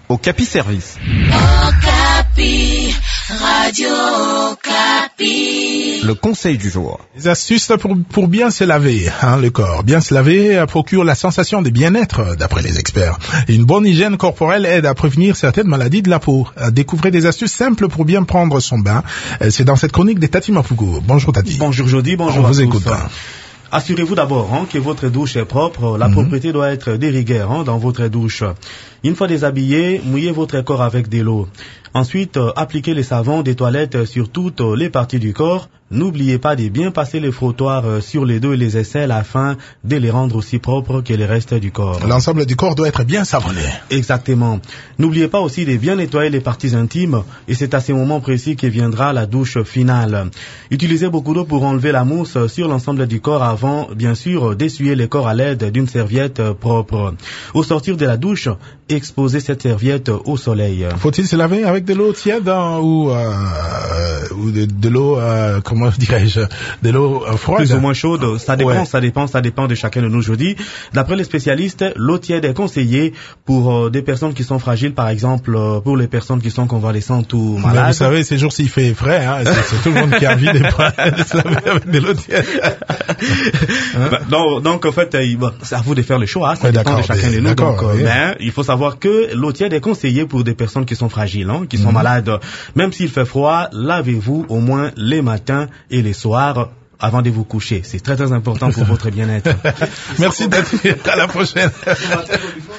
Okapi Service. Okapi, Radio Okapi. Le conseil du jour. Les astuces pour bien se laver, le corps. Bien se laver procure la sensation de bien-être, d'après les experts. Une bonne hygiène corporelle aide à prévenir certaines maladies de la peau. Découvrez des astuces simples pour bien prendre son bain. C'est dans cette chronique de Tati Mafugo. Bonjour Tati. Bonjour Jody, bonjour On à vous tous. écoute. Assurez-vous d'abord que votre douche est propre. La propreté doit être de rigueur dans votre douche. Une fois déshabillé, mouillez votre corps avec de l'eau. Ensuite, appliquez les savons des toilettes sur toutes les parties du corps. N'oubliez pas de bien passer les frottoirs sur les dos et les aisselles afin de les rendre aussi propres que le reste du corps. L'ensemble du corps doit être bien savonné. Exactement. N'oubliez pas aussi de bien nettoyer les parties intimes et c'est à ces moments précis que viendra la douche finale. Utilisez beaucoup d'eau pour enlever la mousse sur l'ensemble du corps avant, bien sûr, d'essuyer le corps à l'aide d'une serviette propre. Au sortir de la douche, exposez cette serviette au soleil. Faut-il se laver avec de l'eau tiède ou de l'eau, comment dirais-je, de l'eau froide? Plus ou moins chaude, ça dépend, Ouais. ça dépend de chacun de nous, je dis. D'après les spécialistes, l'eau tiède est conseillée pour des personnes qui sont fragiles, par exemple, pour les personnes qui sont convalescentes ou Mais malades. vous savez, ces jours-ci il fait frais, c'est tout le monde qui a envie de se laver avec de l'eau tiède. Donc, en fait, c'est à vous de faire le choix, ça Ouais, dépend de d'accord, chacun de nous. d'accord, Donc, oui. mais il faut savoir que l'eau tiède est conseillée pour des personnes qui sont fragiles, qui sont malades. Même s'il fait froid, lavez-vous au moins les matins et les soirs avant de vous coucher. C'est très très important pour votre bien-être. Merci d'être à la prochaine.